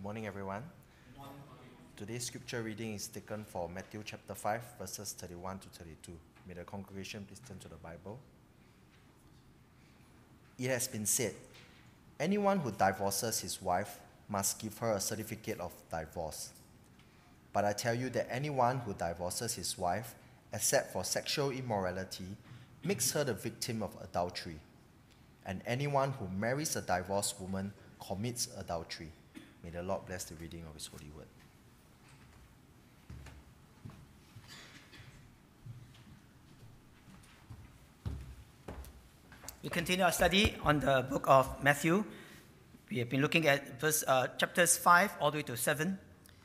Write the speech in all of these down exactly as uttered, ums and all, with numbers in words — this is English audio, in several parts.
Good morning, everyone. Today's scripture reading is taken from Matthew chapter five, verses thirty-one to thirty-two. May the congregation please turn to the Bible. It has been said, anyone who divorces his wife must give her a certificate of divorce. But I tell you that anyone who divorces his wife, except for sexual immorality, makes her the victim of adultery. And anyone who marries a divorced woman commits adultery. May the Lord bless the reading of His holy word. We continue our study on the book of Matthew. We have been looking at verse, uh, chapters five all the way to seven.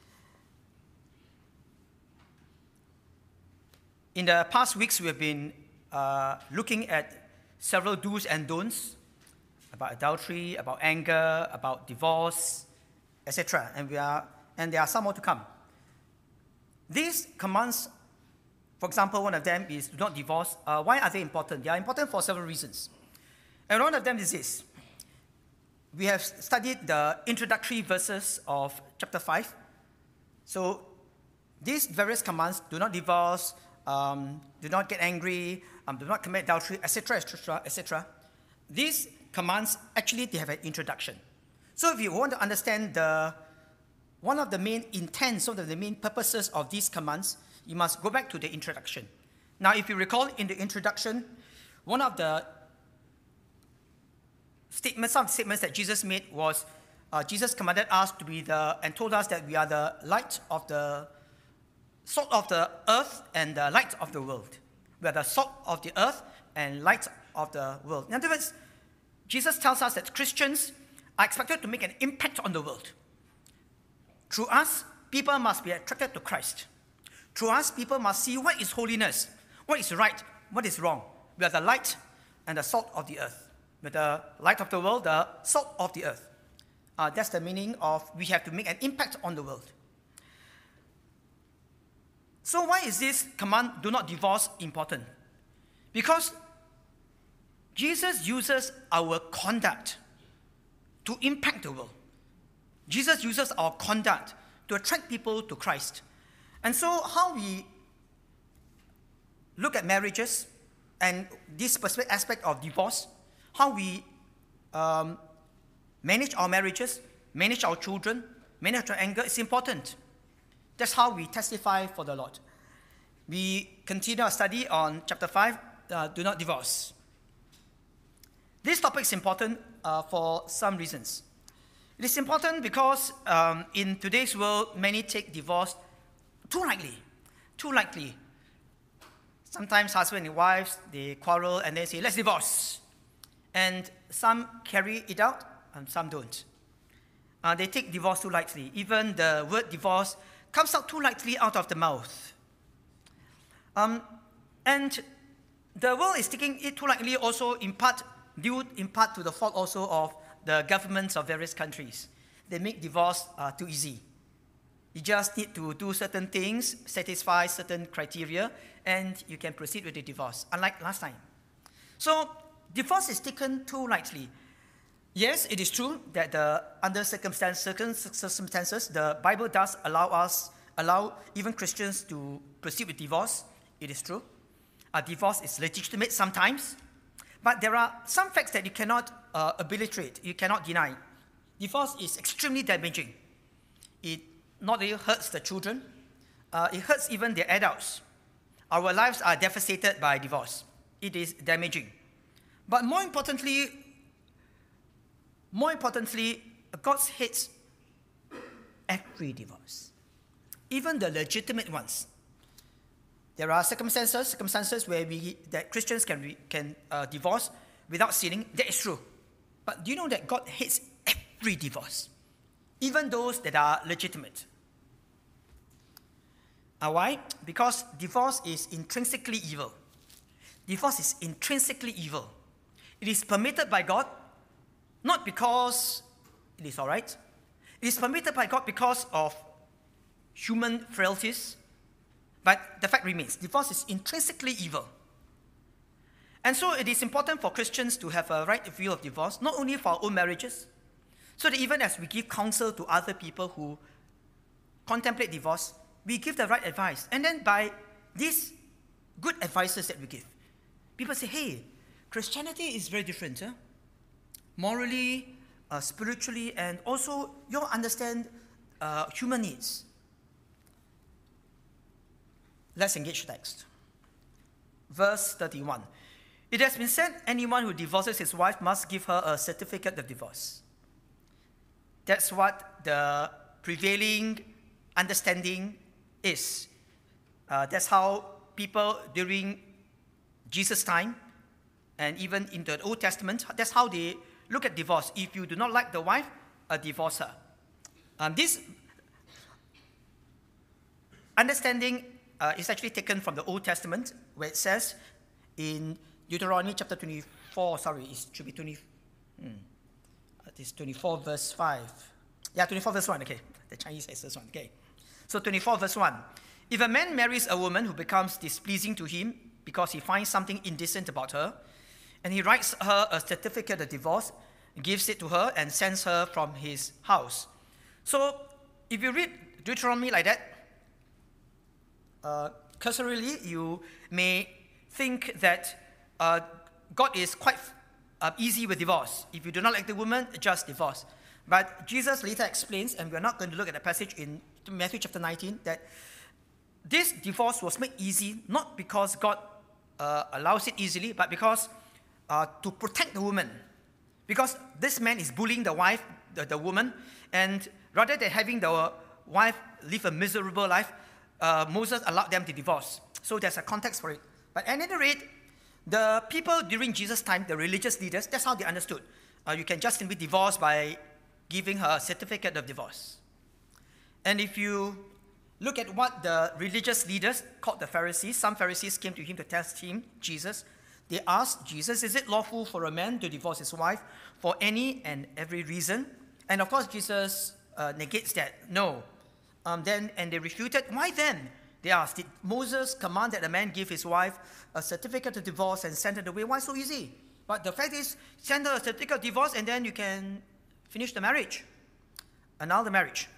In the past weeks, we have been uh, looking at several do's and don'ts about adultery, about anger, about divorce, et cetera. And we are, and there are some more to come. These commands, for example, one of them is do not divorce. Uh, why are they important? They are important for several reasons. And one of them is this. We have studied the introductory verses of chapter five. So these various commands, do not divorce, um, do not get angry, um, do not commit adultery, et cetera, et cetera, et cetera. These commands, actually, they have an introduction. So if you want to understand the one of the main intents, one of the main purposes of these commands, you must go back to the introduction. Now, if you recall in the introduction, one of the statements, some statements that Jesus made was, uh, Jesus commanded us to be the, and told us that we are the light of the, salt of the earth and the light of the world. We are the salt of the earth and light of the world. In other words, Jesus tells us that Christians are expected to make an impact on the world. Through us, people must be attracted to Christ. Through us, people must see what is holiness, what is right, what is wrong. We are the light and the salt of the earth. We are the light of the world, the salt of the earth. Uh, that's the meaning of we have to make an impact on the world. So why is this command, do not divorce, important? Because Jesus uses our conduct to impact the world. Jesus uses our conduct to attract people to Christ. And so how we look at marriages and this specific aspect of divorce, how we um, manage our marriages, manage our children, manage our anger is important. That's how we testify for the Lord. We continue our study on chapter five, uh, do not divorce. This topic is important uh, for some reasons. It is important because um, in today's world, many take divorce too lightly, too lightly. Sometimes husband and wives, they quarrel and they say, let's divorce. And some carry it out and some don't. Uh, they take divorce too lightly. Even the word divorce comes out too lightly out of the mouth. Um, and the world is taking it too lightly also in part, due in part to the fault also of the governments of various countries. They make divorce uh, too easy. You just need to do certain things, satisfy certain criteria, and you can proceed with the divorce, unlike last time. So divorce is taken too lightly. Yes, it is true that the, under circumstances, circumstances, the Bible does allow us, allow even Christians to proceed with divorce. It is true. A divorce is legitimate sometimes, but there are some facts that you cannot uh, obliterate, you cannot deny. Divorce is extremely damaging. It not only hurts the children, uh, it hurts even the adults. Our lives are devastated by divorce. It is damaging. But more importantly, more importantly, God hates every divorce, even the legitimate ones. There are circumstances, circumstances where we that Christians can re, can uh, divorce without sinning. That is true. But do you know that God hates every divorce, even those that are legitimate? Uh, why? Because divorce is intrinsically evil. Divorce is intrinsically evil. It is permitted by God, not because it is all right. It is permitted by God because of human frailties. But the fact remains, divorce is intrinsically evil. And so it is important for Christians to have a right view of divorce, not only for our own marriages, So that even as we give counsel to other people who contemplate divorce, we give the right advice. And then by these good advices that we give, people say, hey, Christianity is very different. Huh? Morally, uh, spiritually, and also you understand uh, human needs. Let's engage the text. Verse thirty-one. It has been said, anyone who divorces his wife must give her a certificate of divorce. That's what the prevailing understanding is. Uh, that's how people during Jesus' time, and even in the Old Testament, that's how they look at divorce. If you do not like the wife, uh, divorce her. Um, this understanding uh, is actually taken from the Old Testament, where it says in Deuteronomy chapter twenty-four, sorry, it should be twenty, hmm, it is twenty-four verse five. Yeah, twenty-four verse one, okay. The Chinese says this one, okay. So twenty-four verse one. If a man marries a woman who becomes displeasing to him because he finds something indecent about her, and he writes her a certificate of divorce, gives it to her, and sends her from his house. So if you read Deuteronomy like that, uh, cursorily, you may think that uh, God is quite uh, easy with divorce. If you do not like the woman, just divorce. But Jesus later explains, and we're not going to look at the passage in Matthew chapter nineteen, that this divorce was made easy not because God uh, allows it easily, but because uh, to protect the woman. Because this man is bullying the wife, the, the woman, and rather than having the wife live a miserable life, uh, Moses allowed them to divorce. So there's a context for it. But at any rate, the people during Jesus' time, the religious leaders, that's how they understood. Uh, you can just simply divorce by giving her a certificate of divorce. And if you look at what the religious leaders called the Pharisees, some Pharisees came to him to test him, Jesus. They asked Jesus, is it lawful for a man to divorce his wife for any and every reason? And of course, Jesus uh, negates that. No. Um, then, and they refuted, why then? They asked, did Moses command that a man give his wife a certificate of divorce and send her away? Why so easy? But the fact is, send her a certificate of divorce and then you can finish the marriage, annul the marriage.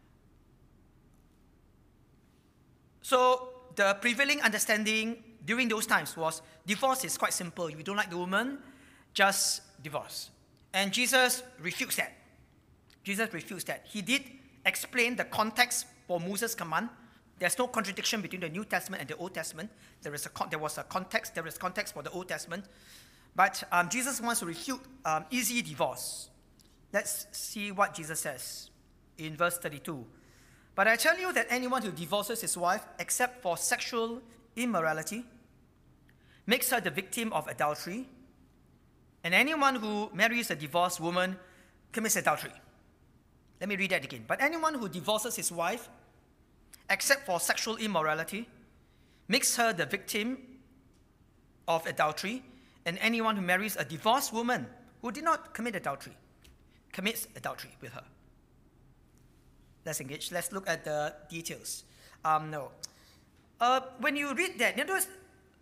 So the prevailing understanding during those times was divorce is quite simple. If you don't like the woman, just divorce. And Jesus refutes that. Jesus refutes that. He did explain the context for Moses' command. There's no contradiction between the New Testament and the Old Testament. There, is a con- there was a context. There is context for the Old Testament. But um, Jesus wants to refute um, easy divorce. Let's see what Jesus says in verse thirty-two. But I tell you that anyone who divorces his wife except for sexual immorality makes her the victim of adultery, and anyone who marries a divorced woman commits adultery. Let me read that again. But anyone who divorces his wife except for sexual immorality makes her the victim of adultery, and anyone who marries a divorced woman who did not commit adultery commits adultery with her. Let's engage. Let's look at the details. Um, no. Uh, when you read that, you notice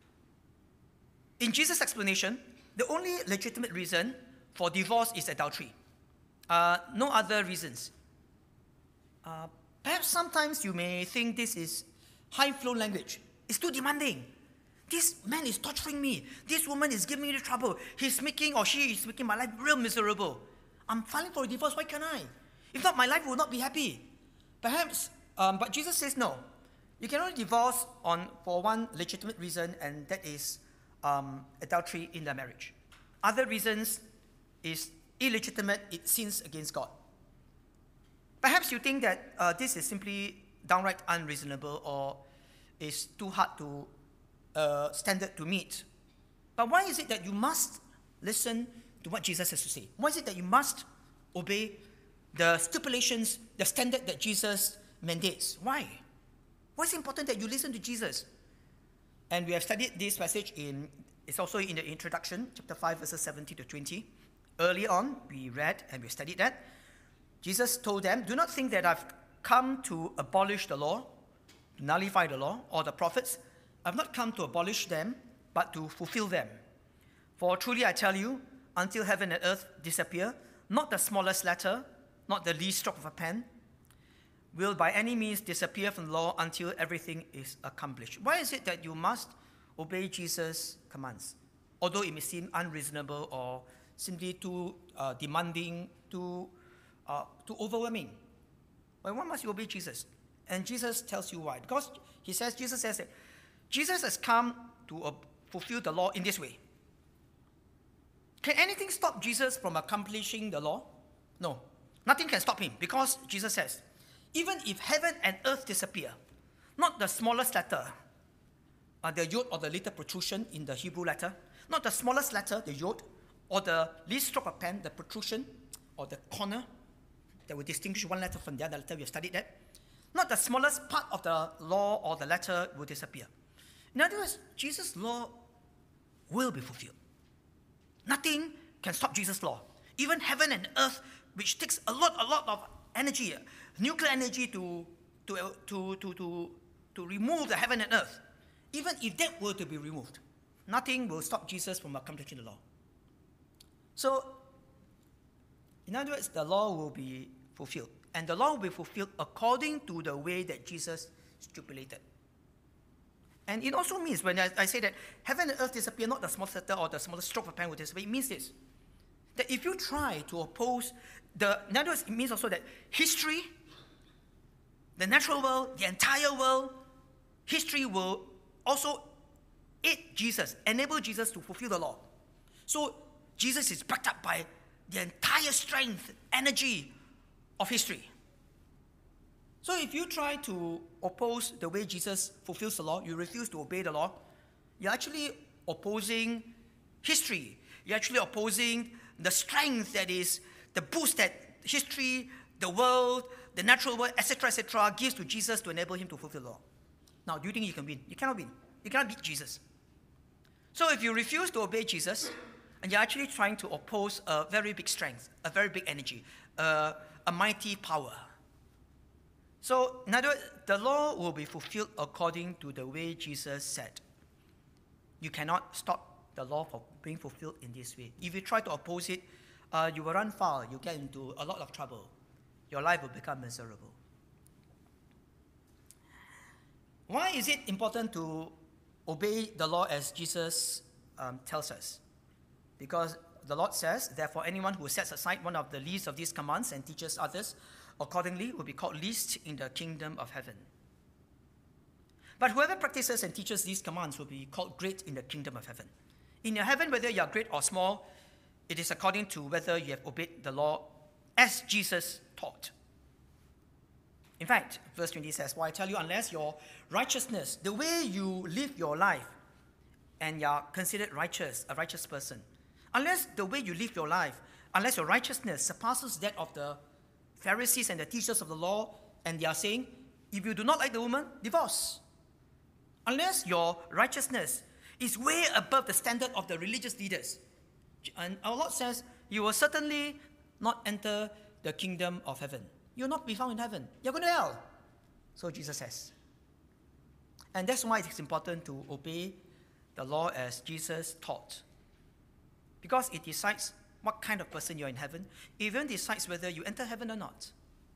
in Jesus' explanation, the only legitimate reason for divorce is adultery. Uh, no other reasons. Uh, perhaps sometimes you may think this is high-flow language. It's too demanding. This man is torturing me. This woman is giving me trouble. He's making, or she is making my life real miserable. I'm filing for a divorce. Why can't I? If not, my life will not be happy. Perhaps, um, but Jesus says no. You can only divorce on for one legitimate reason, and that is um, adultery in the marriage. Other reasons is illegitimate, it sins against God. Perhaps you think that uh, this is simply downright unreasonable or is too hard to uh, standard to meet. But why is it that you must listen to what Jesus has to say? Why is it that you must obey the stipulations, the standard that Jesus mandates? Why? Why is it important that you listen to Jesus? And we have studied this passage in, it's also in the introduction, chapter five, verses seventeen to twenty. Early on, we read and we studied that. Jesus told them, do not think that I've come to abolish the law, to nullify the law, or the prophets. I've not come to abolish them, but to fulfill them. For truly I tell you, until heaven and earth disappear, not the smallest letter, not the least stroke of a pen, will by any means disappear from the law until everything is accomplished. Why is it that you must obey Jesus' commands? Although it may seem unreasonable or simply too uh, demanding, too, uh, too overwhelming. But why must you obey Jesus? And Jesus tells you why. Because he says, Jesus says that Jesus has come to uh, fulfill the law in this way. Can anything stop Jesus from accomplishing the law? No. Nothing can stop him, because Jesus says, even if heaven and earth disappear, not the smallest letter, uh, the yod or the little protrusion in the Hebrew letter, not the smallest letter, the yod, or the least stroke of pen, the protrusion, or the corner that will distinguish one letter from the other letter, we have studied that. Not the smallest part of the law or the letter will disappear. In other words, Jesus' law will be fulfilled. Nothing can stop Jesus' law. Even heaven and earth, which takes a lot, a lot of energy, nuclear energy to, to, to, to, to, to remove the heaven and earth, even if that were to be removed, nothing will stop Jesus from accomplishing the law. So, in other words, the law will be fulfilled. And the law will be fulfilled according to the way that Jesus stipulated. And it also means, when I, I say that heaven and earth disappear, not the smallest letter or the smallest stroke of a pen will disappear, it means this, that if you try to oppose the, in other words, it means also that history, the natural world, the entire world, history will also aid Jesus, enable Jesus to fulfill the law. So Jesus is backed up by the entire strength, energy of history. So if you try to oppose the way Jesus fulfills the law, you refuse to obey the law, you're actually opposing history. You're actually opposing the strength that is the boost that history, the world, the natural world, et cetera, et cetera, gives to Jesus to enable him to fulfill the law. Now, do you think you can win? You cannot win. You cannot beat Jesus. So if you refuse to obey Jesus, and you're actually trying to oppose a very big strength, a very big energy, uh, a mighty power. So, in other words, the law will be fulfilled according to the way Jesus said. You cannot stop the law from being fulfilled in this way. If you try to oppose it, uh, you will run foul, you get into a lot of trouble. Your life will become miserable. Why is it important to obey the law as Jesus um, tells us? Because the Lord says, therefore, anyone who sets aside one of the least of these commands and teaches others accordingly will be called least in the kingdom of heaven. But whoever practices and teaches these commands will be called great in the kingdom of heaven. In your heaven, whether you are great or small, it is according to whether you have obeyed the law as Jesus taught. In fact, verse twenty says, well, I tell you, unless your righteousness, the way you live your life, and you are considered righteous, a righteous person, unless the way you live your life, unless your righteousness surpasses that of the Pharisees and the teachers of the law, and they are saying, if you do not like the woman, divorce. Unless your righteousness is way above the standard of the religious leaders. And our Lord says, you will certainly not enter the kingdom of heaven. You will not be found in heaven. You're going to hell. So Jesus says. And that's why it's important to obey the law as Jesus taught. Because it decides what kind of person you're in heaven. It even decides whether you enter heaven or not.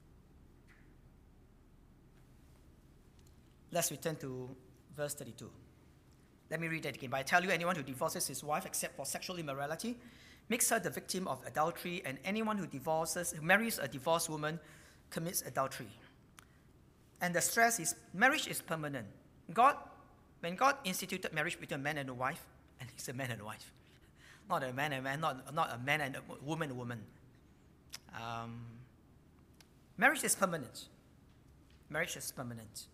Let's return to verse thirty-two. Let me read that again. But I tell you, anyone who divorces his wife except for sexual immorality makes her the victim of adultery, and anyone who divorces, who marries a divorced woman commits adultery. And the stress is, marriage is permanent. God, when God instituted marriage between a man and a wife, and it's a man and a wife, not a man and a man, not, not a man and a woman and a woman. Um, marriage is permanent. Marriage is permanent.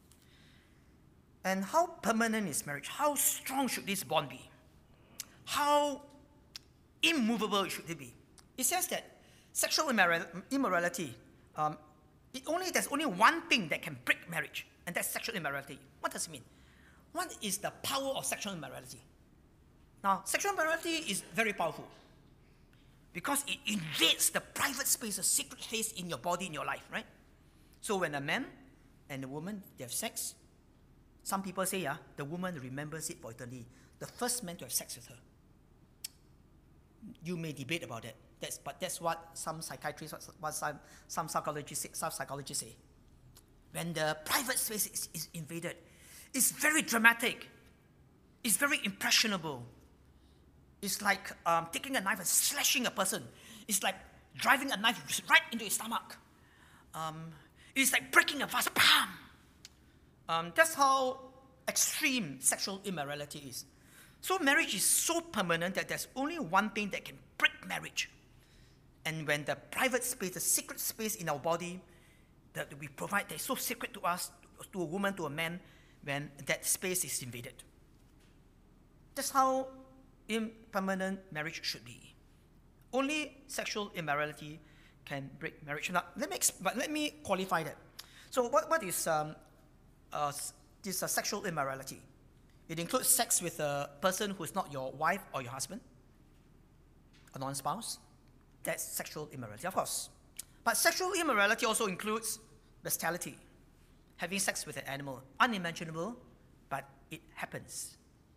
And how permanent is marriage? How strong should this bond be? How immovable should it be? It says that sexual immoral- immorality, um, it only, there's only one thing that can break marriage, and that's sexual immorality. What does it mean? What is the power of sexual immorality? Now, sexual immorality is very powerful because it invades the private space, a secret space in your body, in your life, right? So when a man and a woman, they have sex, some people say, yeah, the woman remembers it for eternity. The first man to have sex with her. you may debate about it. That's, but that's what some psychiatrists, what some, some psychologists, some psychologists say. When the private space is, is invaded, it's very dramatic. It's very impressionable. It's like um, taking a knife and slashing a person. It's like driving a knife right into his stomach. Um, it's like breaking a vase. Bam! Um, that's how extreme sexual immorality is. So marriage is so permanent that there's only one thing that can break marriage. And when the private space, the secret space in our body that we provide, that is so sacred to us, to a woman, to a man, when that space is invaded. That's how impermanent marriage should be. Only sexual immorality can break marriage. Now, let me, but let me qualify that. So what, what is um, uh, this uh, sexual immorality? It includes sex with a person who is not your wife or your husband, a non-spouse. That's sexual immorality, of course. But sexual immorality also includes bestiality, having sex with an animal. Unimaginable, but it happens.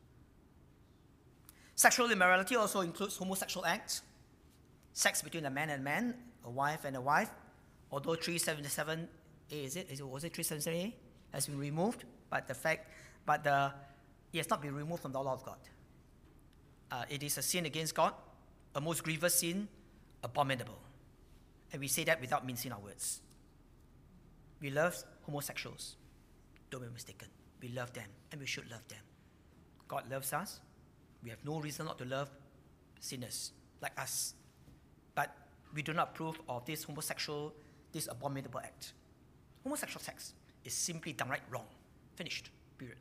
Sexual immorality also includes homosexual acts, sex between a man and a man, a wife and a wife, although three seventy-seven A, is it? Is it was it three seventy-seven A? Has been removed, but the fact, but the, it has not been removed from the law of God. Uh, it is a sin against God, a most grievous sin, abominable. And we say that without mincing our words. We love homosexuals. Don't be mistaken. We love them, and we should love them. God loves us. We have no reason not to love sinners like us. But we do not approve of this homosexual, this abominable act. Homosexual sex is simply downright wrong. Finished. Period.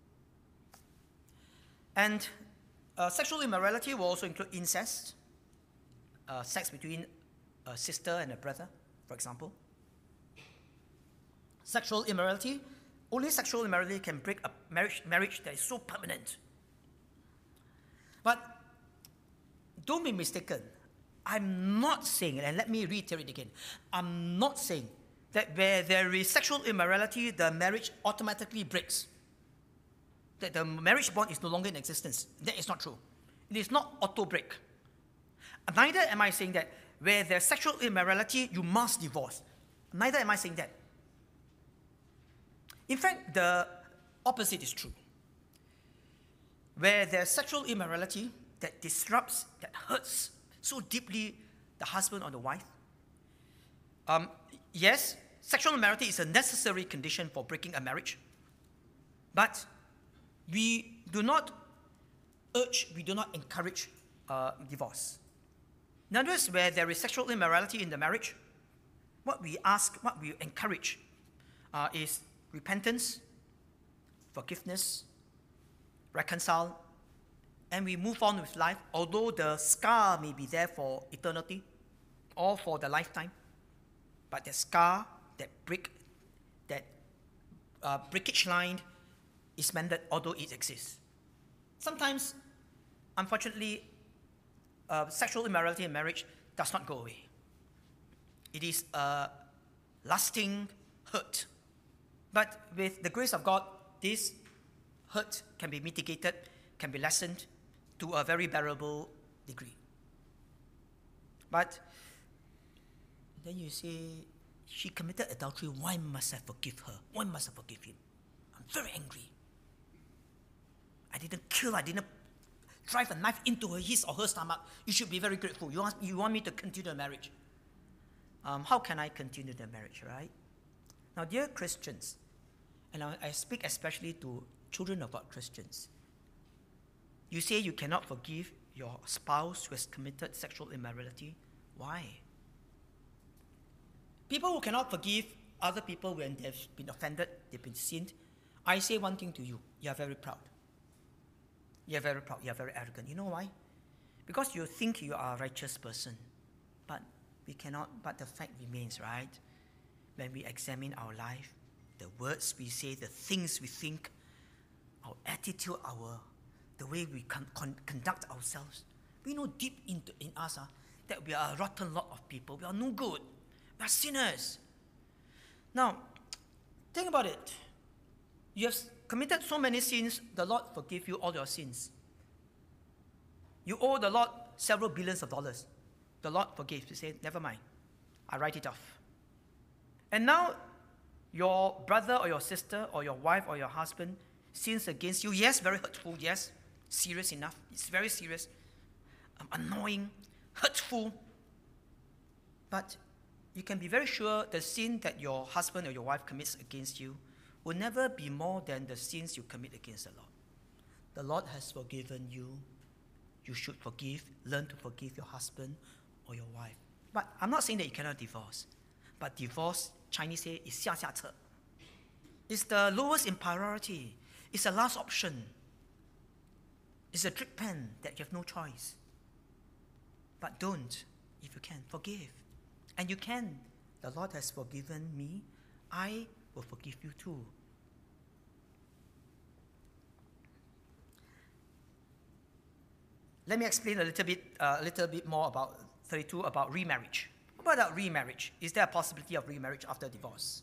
And uh, sexual immorality will also include incest, uh, sex between a sister and a brother, for example. Sexual immorality, only sexual immorality can break a marriage, marriage that is so permanent. But don't be mistaken. I'm not saying, and let me reiterate again, I'm not saying that where there is sexual immorality, the marriage automatically breaks. That the marriage bond is no longer in existence. That is not true. It is not auto-break. Neither am I saying that where there's sexual immorality, you must divorce. Neither am I saying that. In fact, the opposite is true. Where there's sexual immorality that disrupts, that hurts so deeply the husband or the wife, um, yes, sexual immorality is a necessary condition for breaking a marriage, but we do not urge, we do not encourage uh, divorce. In other words, where there is sexual immorality in the marriage, what we ask, what we encourage uh, is repentance, forgiveness, reconcile, and we move on with life, although the scar may be there for eternity or for the lifetime. But the scar, that break, that uh, breakage line is mended, although it exists. Sometimes, unfortunately, uh, sexual immorality in marriage does not go away. It is a lasting hurt. But with the grace of God, this hurt can be mitigated, can be lessened to a very bearable degree. But then you say, she committed adultery, why must I forgive her? Why must I forgive him? I'm very angry. I didn't kill, I didn't drive a knife into her, his or her stomach. You should be very grateful. You want, you want me to continue the marriage. Um, how can I continue the marriage, right? Now, dear Christians, and I, I speak especially to children of God Christians, you say you cannot forgive your spouse who has committed sexual immorality. Why? People who cannot forgive other people when they've been offended, they've been sinned, I say one thing to you, you are very proud. You are very proud, you are very arrogant. You know why? Because you think you are a righteous person. But we cannot, but the fact remains, right? When we examine our life, the words we say, the things we think, our attitude, our the way we con- con- conduct ourselves, we know deep into, in us uh, that we are a rotten lot of people. We are no good. We are sinners. Now, think about it. You have committed so many sins, the Lord forgive you all your sins. You owe the Lord several billions of dollars. The Lord forgave. He said, never mind. I write it off. And now, your brother or your sister or your wife or your husband sins against you. Yes, very hurtful. Yes, serious enough. It's very serious. Um, annoying, hurtful. But you can be very sure the sin that your husband or your wife commits against you will never be more than the sins you commit against the Lord. The Lord has forgiven you. You should forgive, learn to forgive your husband or your wife. But I'm not saying that you cannot divorce. But divorce, Chinese say, is 下下策. It's the lowest in priority. It's the last option. It's a drip pen that you have no choice. But don't, if you can, forgive. And you can. The Lord has forgiven me. I will forgive you too. Let me explain a little bit, uh, a little bit more about thirty-two about remarriage. What about remarriage? Is there a possibility of remarriage after divorce?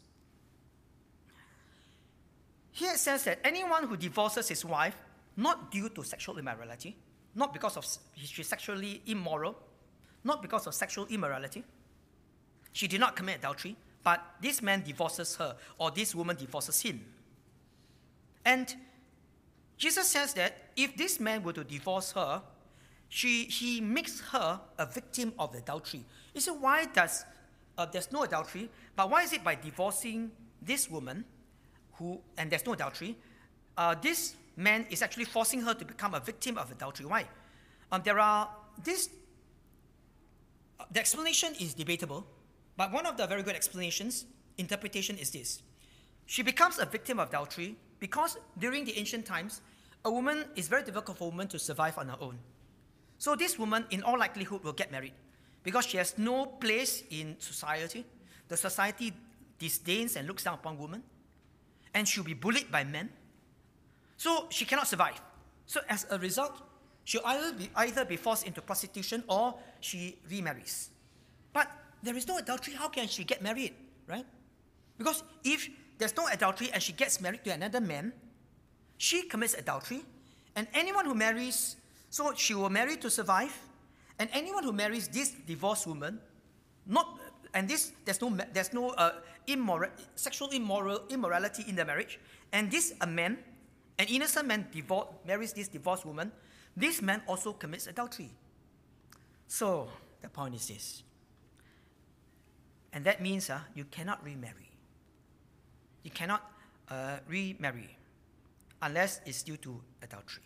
Here it says that anyone who divorces his wife, not due to sexual immorality, not because of she's sexually immoral, not because of sexual immorality, she did not commit adultery, but this man divorces her, or this woman divorces him. And Jesus says that if this man were to divorce her, she, he makes her a victim of adultery. You say, why does, uh, there's no adultery, but why is it by divorcing this woman, who, and there's no adultery, uh, this man is actually forcing her to become a victim of adultery? Why? Um, there are, this, uh, the explanation is debatable, but one of the very good explanations, interpretation is this. She becomes a victim of adultery because during the ancient times, a woman is very difficult for a woman to survive on her own. So this woman, in all likelihood, will get married because she has no place in society. The society disdains and looks down upon women, and she'll be bullied by men. So she cannot survive. So as a result, she'll either be, either be forced into prostitution or she remarries. But there is no adultery. How can she get married, right? Because if there's no adultery and she gets married to another man, she commits adultery, and anyone who marries, so she will marry to survive, and anyone who marries this divorced woman, not, and this there's no there's no uh, immoral, sexual immoral immorality in the marriage, and this a man, an innocent man, divor- marries this divorced woman, this man also commits adultery. So the point is this, and that means uh, you cannot remarry. You cannot uh, remarry unless it's due to adultery.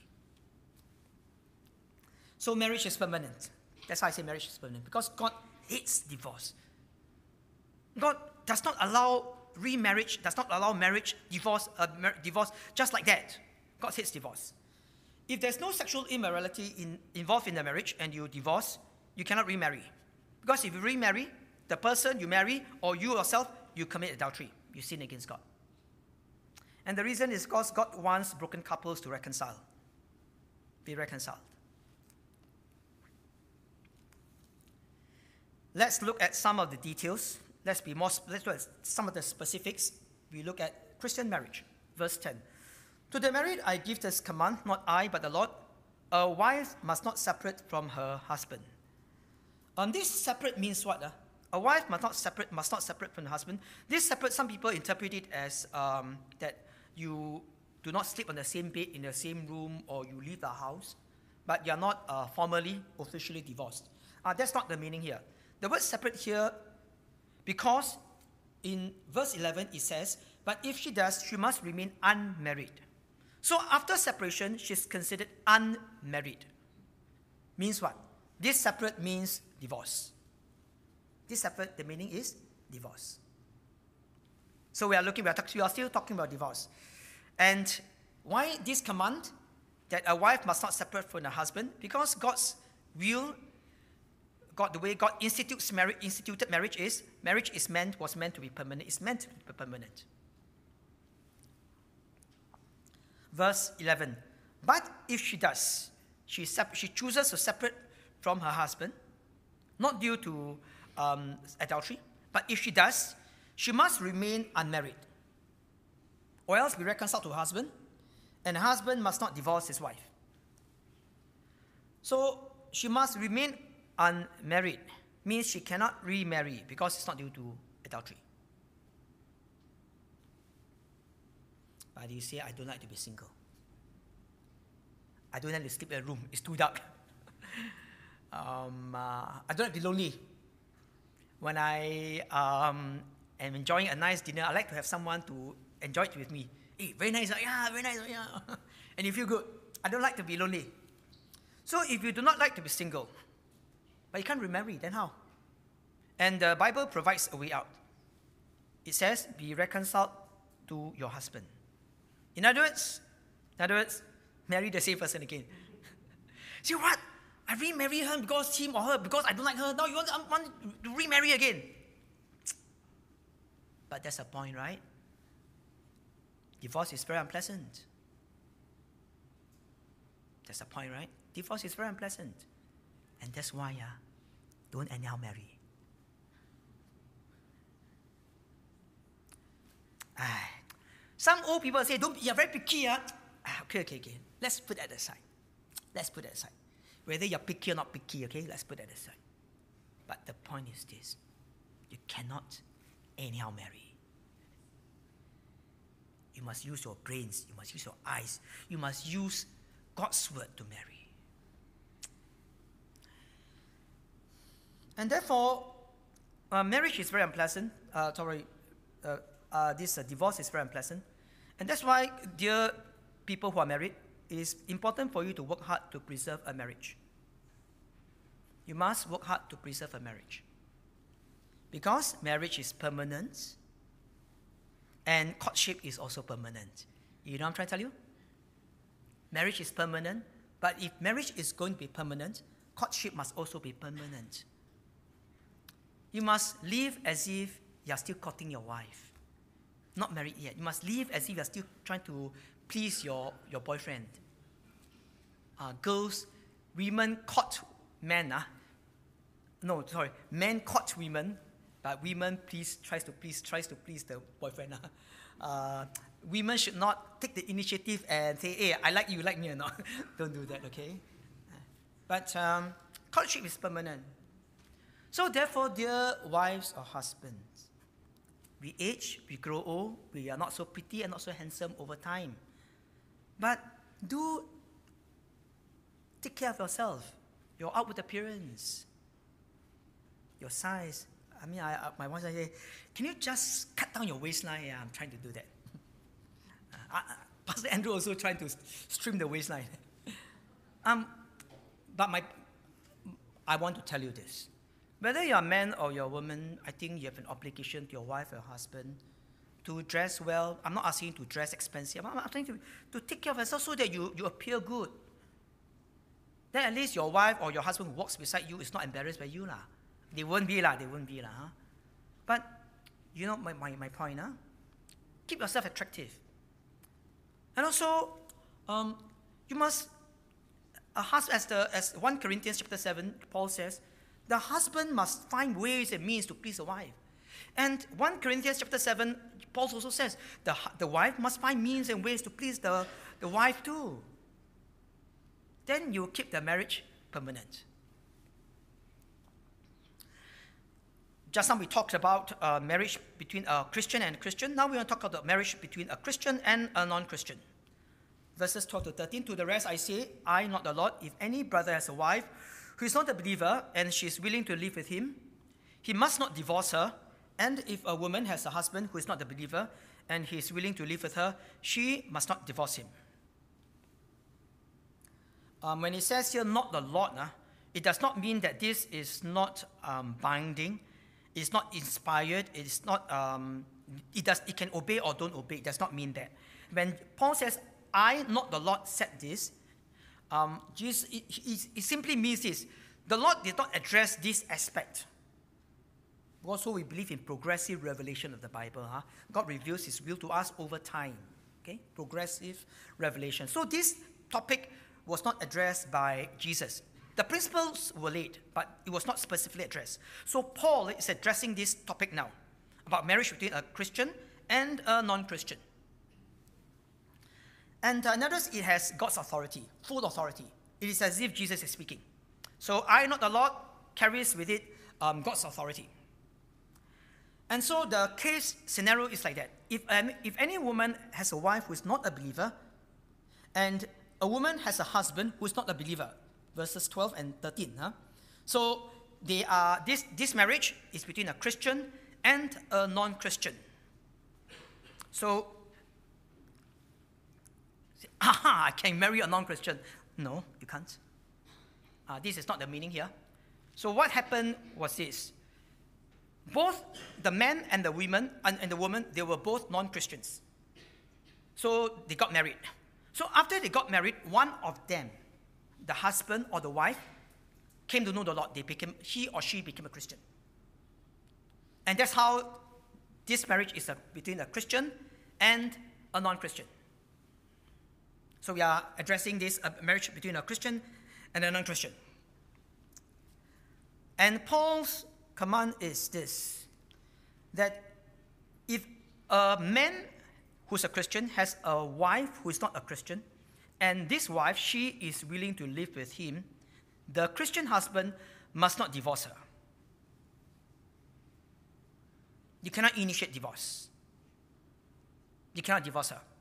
So marriage is permanent. That's why I say marriage is permanent, because God hates divorce. God does not allow remarriage, does not allow marriage, divorce, uh, mar- divorce just like that. God hates divorce. If there's no sexual immorality in, involved in the marriage and you divorce, you cannot remarry. Because if you remarry, the person you marry or you yourself, you commit adultery. You sin against God. And the reason is because God wants broken couples to reconcile. Be reconciled. Let's look at some of the details. Let's be more. Let's look at some of the specifics. We look at Christian marriage, verse ten. To the married I give this command, not I, but the Lord: a wife must not separate from her husband. Um, this separate means what? Uh? A wife must not separate, must not separate from the husband. This separate, some people interpret it as um, that you do not sleep on the same bed in the same room, or you leave the house, but you are not uh, formally, officially divorced. Uh, that's not the meaning here. The word separate here, because in verse eleven it says, but if she does, she must remain unmarried. So after separation, she's considered unmarried. Means what? This separate means divorce. This separate, the meaning is divorce. So we are looking, we are, talk, we are still talking about divorce. And why this command that a wife must not separate from her husband? Because God's will, God, the way God institutes marriage, instituted marriage is, marriage is meant, was meant to be permanent, it's meant to be permanent. Verse eleven, but if she does, she, sep- she chooses to separate from her husband, not due to um, adultery, but if she does, she must remain unmarried, or else be reconciled to her husband, and her husband must not divorce his wife. So she must remain unmarried. Means she cannot remarry because it's not due to adultery. But you say, I don't like to be single. I don't like to sleep in a room. It's too dark. um, uh, I don't like to be lonely. When I um, am enjoying a nice dinner, I like to have someone to enjoy it with me. Hey, very nice. Yeah, very nice. Yeah. And you feel good. I don't like to be lonely. So if you do not like to be single, but you can't remarry, then how? And the Bible provides a way out. It says, be reconciled to your husband. In other words, in other words, marry the same person again. See what? I remarry her because him or her, because I don't like her. Now you want, want to remarry again. But that's the point, right? Divorce is very unpleasant. That's the point, right? Divorce is very unpleasant. And that's why, uh, don't anyhow marry. Ah, some old people say, don't, you're very picky. Uh. Ah, okay, okay, okay. Let's put that aside. Let's put that aside. Whether you're picky or not picky, okay, let's put that aside. But the point is this. You cannot anyhow marry. You must use your brains. You must use your eyes. You must use God's word to marry. And therefore, uh, marriage is very unpleasant. Uh, sorry, uh, uh, this uh, divorce is very unpleasant. And that's why, dear people who are married, it is important for you to work hard to preserve a marriage. You must work hard to preserve a marriage. Because marriage is permanent, and courtship is also permanent. You know what I'm trying to tell you? Marriage is permanent, but if marriage is going to be permanent, courtship must also be permanent. You must live as if you are still courting your wife. Not married yet. You must live as if you are still trying to please your, your boyfriend. Uh, girls, women court men. Uh. No, sorry. Men court women, but women please tries to please tries to please the boyfriend. Uh. Uh, women should not take the initiative and say, hey, I like you, you like me or not. Don't do that, okay? But um, courtship is permanent. So therefore, dear wives or husbands, we age, we grow old, we are not so pretty and not so handsome over time. But do take care of yourself, your outward appearance, your size. I mean, I, I, my wife says, can you just cut down your waistline? Yeah, I'm trying to do that. uh, uh, Pastor Andrew also trying to trim the waistline. um, but my, I want to tell you this. Whether you're a man or you're a woman, I think you have an obligation to your wife or husband to dress well. I'm not asking you to dress expensive. I'm asking you to, to take care of yourself so that you, you appear good. Then at least your wife or your husband who walks beside you is not embarrassed by you. La. They won't be. La. They won't be. La, huh? But you know my, my, my point. Huh? Keep yourself attractive. And also, um, you must, a husband, as, the, as First Corinthians chapter seven, Paul says, the husband must find ways and means to please the wife. And First Corinthians chapter seven, Paul also says, the, the wife must find means and ways to please the, the wife too. Then you keep the marriage permanent. Just now we talked about uh, marriage between a Christian and a Christian. Now we want to talk about marriage between a Christian and a non-Christian. Verses twelve to thirteen, to the rest I say, I, not the Lord, if any brother has a wife who is not a believer and she is willing to live with him, he must not divorce her. And if a woman has a husband who is not a believer and he is willing to live with her, she must not divorce him. Um, when it says here, not the Lord, uh, it does not mean that this is not um, binding, it's not inspired, it's not, um, it, does, it can obey or don't obey. It does not mean that. When Paul says, I, not the Lord, said this, Um, Jesus, it, it, it simply means this. The Lord did not address this aspect. Also, we believe in progressive revelation of the Bible. Huh? God reveals his will to us over time. Okay? Progressive revelation. So this topic was not addressed by Jesus. The principles were laid, but it was not specifically addressed. So Paul is addressing this topic now, about marriage between a Christian and a non-Christian. And uh, notice it has God's authority, full authority. It is as if Jesus is speaking. So I, not the Lord, carries with it um, God's authority. And so the case scenario is like that. If, um, if any woman has a wife who is not a believer, and a woman has a husband who is not a believer, verses twelve and thirteen. Huh? So they are, this, this marriage is between a Christian and a non-Christian. So, aha, I can marry a non-Christian. No, you can't. Uh, this is not the meaning here. So what happened was this. Both the man and the woman, and, and the woman, they were both non-Christians. So they got married. So after they got married, one of them, the husband or the wife, came to know the Lord. They became, he or she became a Christian. And that's how this marriage is a, between a Christian and a non-Christian. So we are addressing this uh, marriage between a Christian and a non-Christian. And Paul's command is this, that if a man who's a Christian has a wife who is not a Christian, and this wife, she is willing to live with him, the Christian husband must not divorce her. You cannot initiate divorce. You cannot divorce her.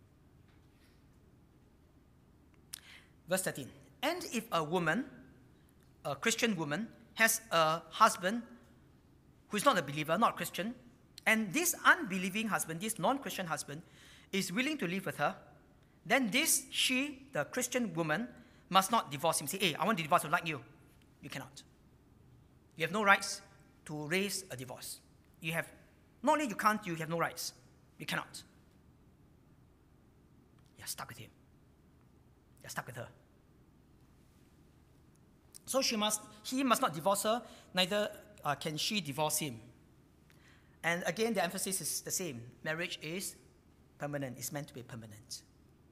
Verse thirteen. And if a woman, a Christian woman, has a husband who is not a believer, not a Christian, and this unbelieving husband, this non-Christian husband, is willing to live with her, then this, she, the Christian woman, must not divorce him. Say, hey, I want to divorce, I like you. You cannot. You have no rights to raise a divorce. You have, not only you can't, you have no rights. You cannot. You're stuck with him. You're stuck with her. So she must, he must not divorce her, neither uh, can she divorce him. And again, the emphasis is the same. Marriage is permanent. It's meant to be permanent.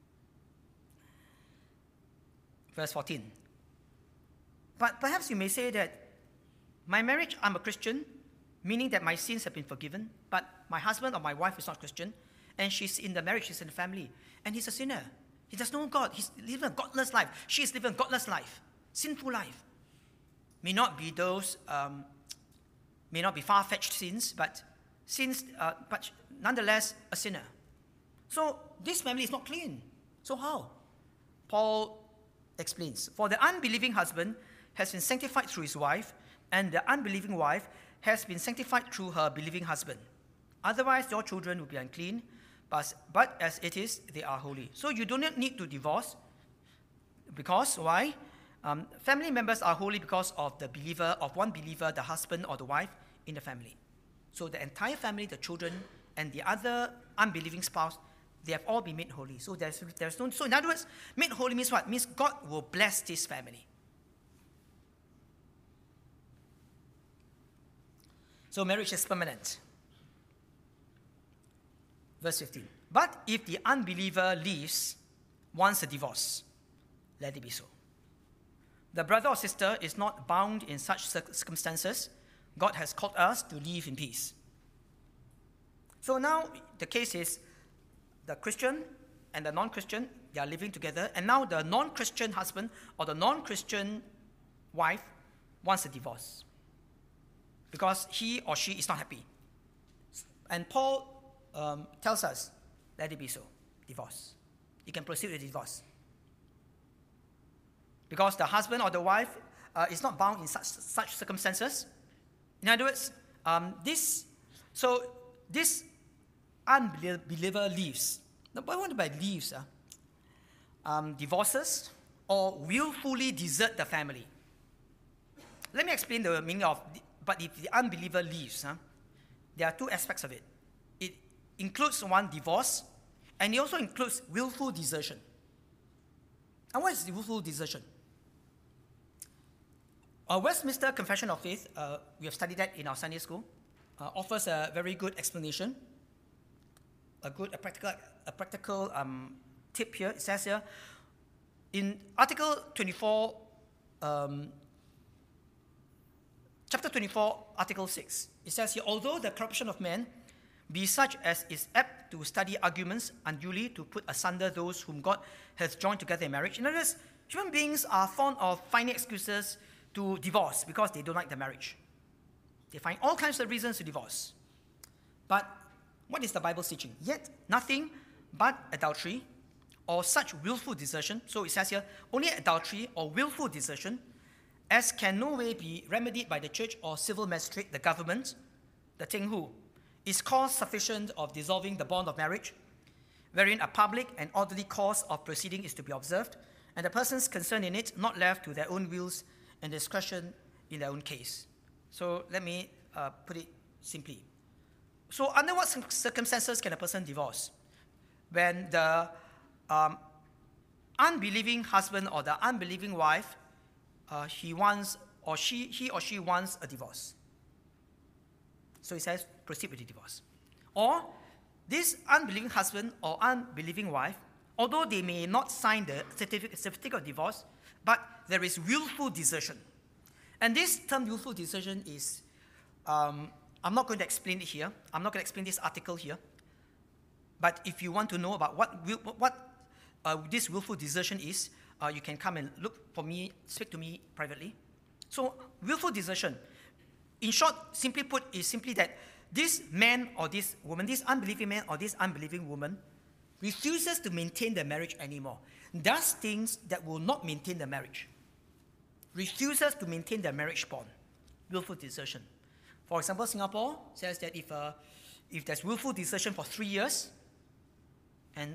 Verse fourteen. But perhaps you may say that my marriage, I'm a Christian, meaning that my sins have been forgiven, but my husband or my wife is not Christian, and she's in the marriage, she's in the family, and he's a sinner. He does know God. He's living a godless life. She is living a godless life, sinful life. May not be those, um, may not be far-fetched sins, but sins, uh, but nonetheless a sinner. So this family is not clean. So how? Paul explains, for the unbelieving husband has been sanctified through his wife, and the unbelieving wife has been sanctified through her believing husband. Otherwise, your children will be unclean, but, but as it is, they are holy. So you do not need to divorce, because why? Um, family members are holy because of the believer, of one believer, the husband or the wife in the family. So the entire family, the children, and the other unbelieving spouse, they have all been made holy. So there's, there's no, so in other words, made holy means what? Means God will bless this family. So marriage is permanent. Verse fifteen. But if the unbeliever leaves, wants a divorce, let it be so. The brother or sister is not bound in such circumstances. God has called us to live in peace. So now the case is the Christian and the non-Christian, they are living together, and now the non-Christian husband or the non-Christian wife wants a divorce because he or she is not happy. And Paul um, tells us, let it be so, divorce. You can proceed with divorce. Because the husband or the wife uh, is not bound in such, such circumstances. In other words, um, this, so this unbeliever leaves. Now, what I want by leaves? Uh, um, divorces or willfully desert the family. Let me explain the meaning of, but if the unbeliever leaves, huh, there are two aspects of it. It includes one, divorce, and it also includes willful desertion. And what is willful desertion? Uh, Westminster Confession of Faith, uh, we have studied that in our Sunday school, uh, offers a very good explanation, a good, a practical, a practical um, tip here. It says here, in Article twenty-four, um, chapter twenty-four, Article six, it says here, although the corruption of man be such as is apt to study arguments unduly to put asunder those whom God hath joined together in marriage. In other words, human beings are fond of finding excuses to divorce because they don't like the marriage. They find all kinds of reasons to divorce. But what is the Bible teaching? Yet nothing but adultery or such willful desertion, so it says here, only adultery or willful desertion, as can no way be remedied by the church or civil magistrate, the government, the Teng Hu, is cause sufficient of dissolving the bond of marriage, wherein a public and orderly course of proceeding is to be observed, and the persons concerned in it not left to their own wills and discretion in their own case. So let me uh, put it simply. So under what circumstances can a person divorce? When the um, unbelieving husband or the unbelieving wife, uh, he wants or she, he or she wants a divorce. So he says, proceed with the divorce. Or this unbelieving husband or unbelieving wife, although they may not sign the certificate, certificate of divorce, but there is willful desertion. And this term willful desertion is, um, I'm not going to explain it here. I'm not going to explain this article here. But if you want to know about what, will, what uh, this willful desertion is, uh, you can come and look for me, speak to me privately. So willful desertion, in short, simply put, is simply that this man or this woman, this unbelieving man or this unbelieving woman, refuses to maintain the marriage anymore, does things that will not maintain the marriage, refuses to maintain the marriage bond, willful desertion. For example, Singapore says that if, uh, if there's willful desertion for three years, and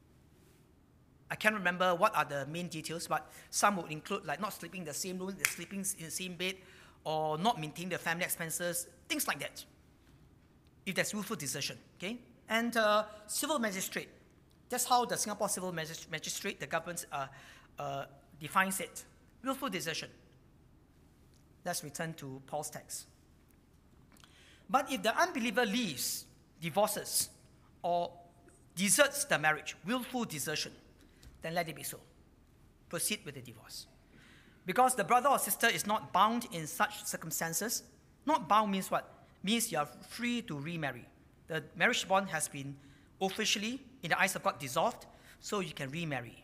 I can't remember what are the main details, but some would include like not sleeping in the same room, sleeping in the same bed, or not maintaining the family expenses, things like that. If there's willful desertion, okay? And uh, civil magistrate, that's how the Singapore civil magistrate, the government, uh, uh, defines it. Willful desertion. Let's return to Paul's text. But if the unbeliever leaves, divorces, or deserts the marriage, willful desertion, then let it be so. Proceed with the divorce. Because the brother or sister is not bound in such circumstances. Not bound means what? Means you are free to remarry. The marriage bond has been officially, in the eyes of God, dissolved, so you can remarry.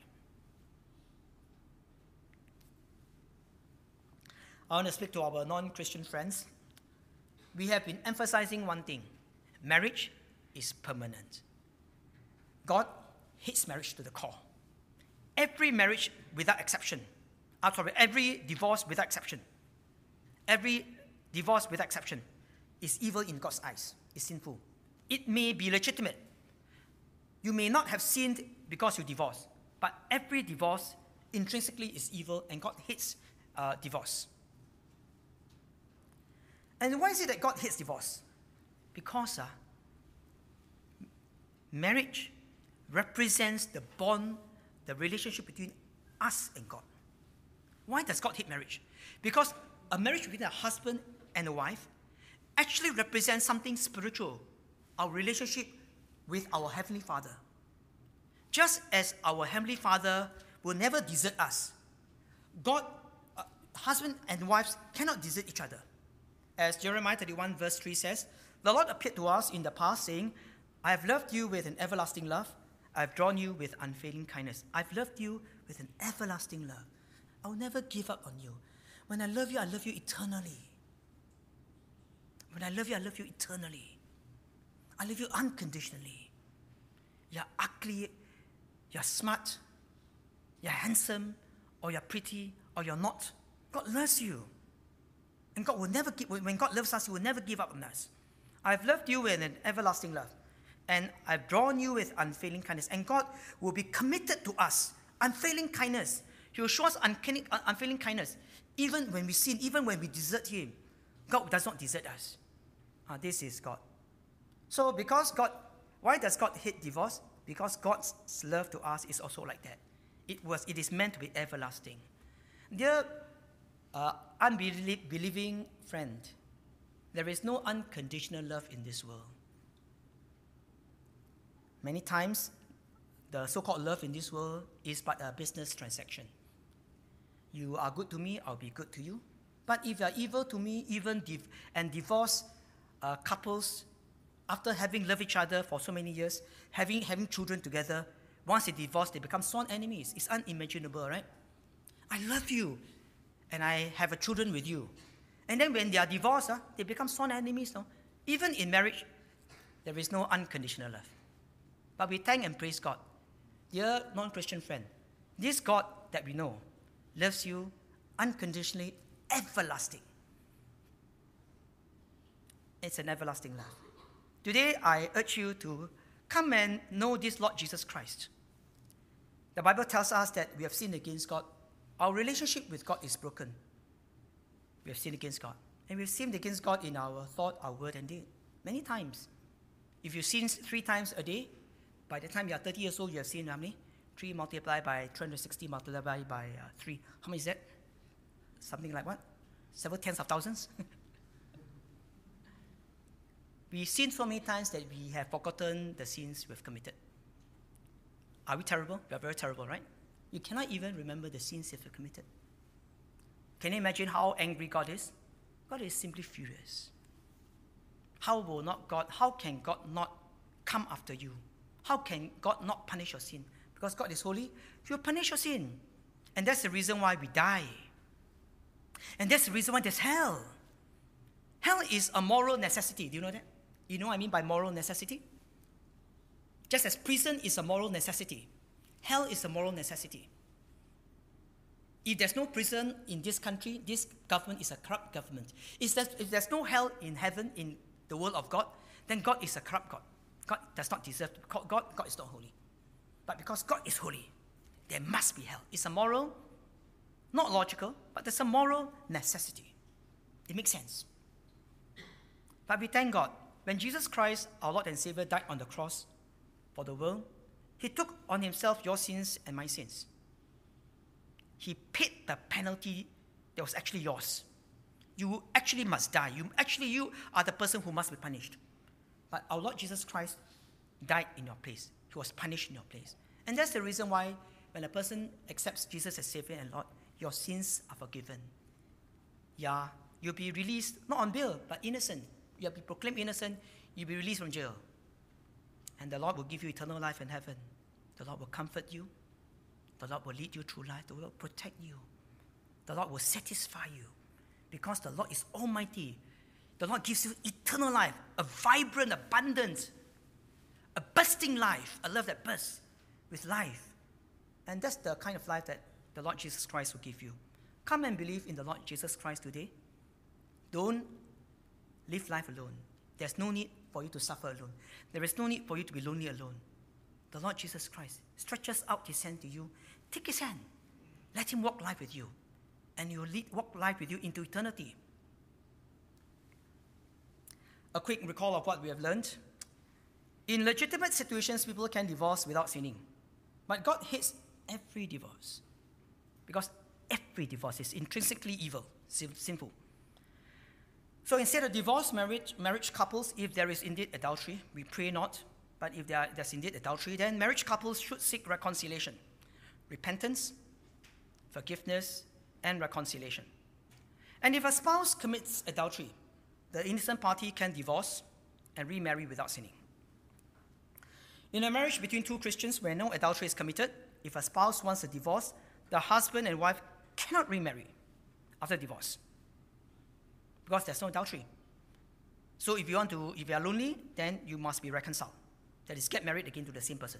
I want to speak to our non-Christian friends. We have been emphasizing one thing. Marriage is permanent. God hates marriage to the core. Every marriage without exception, I'm sorry, every divorce without exception, every divorce without exception is evil in God's eyes, is sinful. It may be legitimate. You may not have sinned because you divorced, but every divorce intrinsically is evil, and God hates uh, divorce. And why is it that God hates divorce? Because uh, marriage represents the bond, the relationship between us and God. Why does God hate marriage? Because a marriage between a husband and a wife actually represents something spiritual, our relationship with our Heavenly Father. Just as our Heavenly Father will never desert us, God, uh, husband and wives cannot desert each other. As Jeremiah thirty-one verse three says, the Lord appeared to us in the past saying, I have loved you with an everlasting love. I have drawn you with unfailing kindness. I've loved you with an everlasting love. I'll never give up on you. When I love you, I love you eternally. When I love you, I love you eternally. I love you unconditionally. You're ugly, you're smart, you're handsome, or you're pretty, or you're not. God loves you. And God will never give, when God loves us, He will never give up on us. I've loved you with an everlasting love. And I've drawn you with unfailing kindness. And God will be committed to us. Unfailing kindness. He will show us unfailing kindness. Even when we sin, even when we desert Him. God does not desert us. Uh, this is God. So because God, why does God hate divorce? Because God's love to us is also like that. It was, it is meant to be everlasting. Dear uh, unbelieving friend, there is no unconditional love in this world. Many times, the so-called love in this world is but a business transaction. You are good to me, I'll be good to you. But if you are evil to me, even div- and divorce uh, couples, after having loved each other for so many years, having, having children together, once they divorce, they become sworn enemies. It's unimaginable, right? I love you. and I have a children with you. And then when they are divorced, uh, they become sworn enemies. No? Even in marriage, there is no unconditional love. But we thank and praise God. Dear non-Christian friend, this God that we know loves you unconditionally, everlasting. It's an everlasting love. Today, I urge you to come and know this Lord Jesus Christ. The Bible tells us that we have sinned against God. Our relationship with God is broken. We have sinned against God. And we've sinned against God in our thought, our word, and deed. Many times. If you sin three times a day, by the time you are thirty years old, you have sinned how many? three multiplied by three hundred sixty multiplied by uh, three. How many is that? Something like what? Several tens of thousands? We sin so many times that we have forgotten the sins we've committed. Are we terrible? We are very terrible, right? You cannot even remember the sins you've committed. Can you imagine how angry God is? God is simply furious. How will not God, how can God not come after you? How can God not punish your sin? Because God is holy, He will punish your sin. And that's the reason why we die. And that's the reason why there's hell. Hell is a moral necessity. Do you know that? You know what I mean by moral necessity? Just as prison is a moral necessity, hell is a moral necessity. If there's no prison in this country, this government is a corrupt government. If there's, if there's no hell in heaven, in the world of God, then God is a corrupt God. God does not deserve to be called God. God is not holy. But because God is holy, there must be hell. It's a moral, not logical, but there's a moral necessity. It makes sense. But we thank God. When Jesus Christ, our Lord and Savior, died on the cross for the world, He took on Himself your sins and my sins. He paid the penalty that was actually yours. You actually must die. You actually, you are the person who must be punished. But our Lord Jesus Christ died in your place. He was punished in your place. And that's the reason why when a person accepts Jesus as Savior and Lord, your sins are forgiven. Yeah, you'll be released, not on bail, but innocent. You'll be proclaimed innocent, you'll be released from jail. And the Lord will give you eternal life in heaven. The Lord will comfort you. The Lord will lead you through life. The Lord will protect you. The Lord will satisfy you. Because the Lord is almighty. The Lord gives you eternal life, a vibrant, abundant, a bursting life, a love that bursts with life. And that's the kind of life that the Lord Jesus Christ will give you. Come and believe in the Lord Jesus Christ today. Don't live life alone. There's no need for you to suffer alone. There is no need for you to be lonely alone. The Lord Jesus Christ stretches out His hand to you. Take His hand. Let Him walk life with you. And He will lead, walk life with you into eternity. A quick recall of what we have learned. In legitimate situations, people can divorce without sinning. But God hates every divorce. Because every divorce is intrinsically evil, sinful. So instead of divorce marriage, marriage couples, if there is indeed adultery, we pray not, but if there, there's indeed adultery, then marriage couples should seek reconciliation, repentance, forgiveness, and reconciliation. And if a spouse commits adultery, the innocent party can divorce and remarry without sinning. In a marriage between two Christians where no adultery is committed, if a spouse wants a divorce, the husband and wife cannot remarry after divorce, because there's no adultery. So if you want to, if you are lonely, then you must be reconciled. That is, get married again to the same person.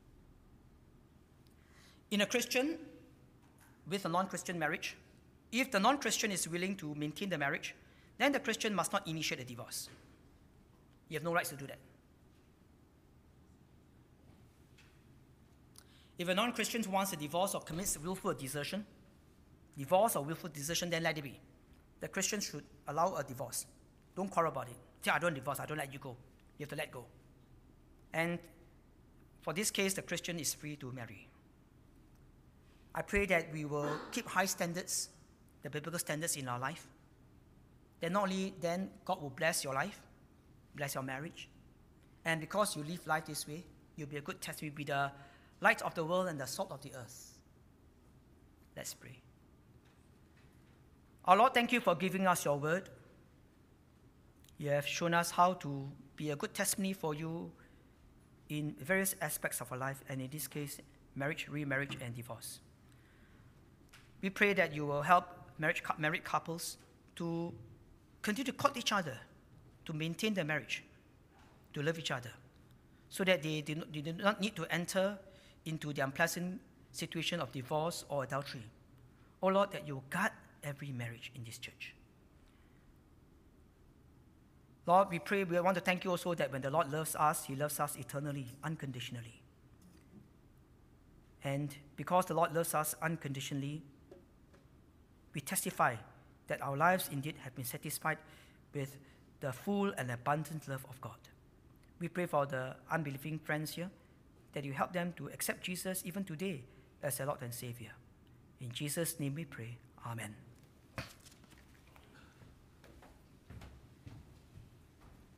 In a Christian with a non-Christian marriage, if the non-Christian is willing to maintain the marriage, then the Christian must not initiate a divorce. You have no rights to do that. If a non-Christian wants a divorce or commits willful desertion, divorce or willful desertion, then let it be. The Christian should allow a divorce. Don't quarrel about it. Say, I don't divorce, I don't let you go. You have to let go. And for this case, the Christian is free to marry. I pray that we will keep high standards, the biblical standards in our life. Then not only then God will bless your life, bless your marriage. And because you live life this way, you'll be a good testimony, be the light of the world and the salt of the earth. Let's pray. Our Lord, thank you for giving us your word. You have shown us how to be a good testimony for you in various aspects of our life, and in this case, marriage, remarriage, and divorce. We pray that you will help marriage, married couples to continue to court each other, to maintain their marriage, to love each other, so that they do not, they do not need to enter into the unpleasant situation of divorce or adultery. Oh Lord, that you guard every marriage in this church. Lord, we pray, we want to thank you also that when the Lord loves us, he loves us eternally, unconditionally. And because the Lord loves us unconditionally, we testify that our lives indeed have been satisfied with the full and abundant love of God. We pray for the unbelieving friends here, that you help them to accept Jesus even today as their Lord and Savior. In Jesus' name we pray. Amen.